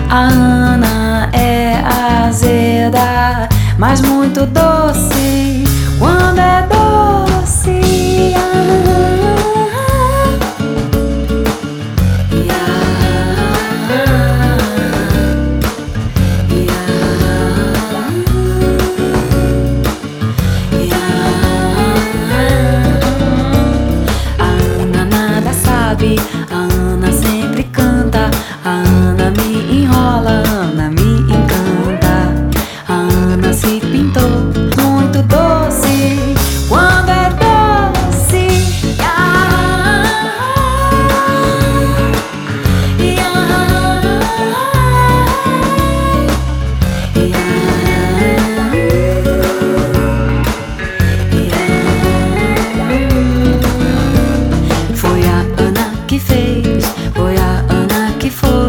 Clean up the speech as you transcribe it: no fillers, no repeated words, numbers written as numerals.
A Ana é azeda, mas muito doce quando é doce. A Ana nada sabe, a Ana sempre canta. A Ana me enrola, a Ana me encanta. A Ana se pintou muito doce quando é doce. Foi a Ana que fez, foi a Ana que foi.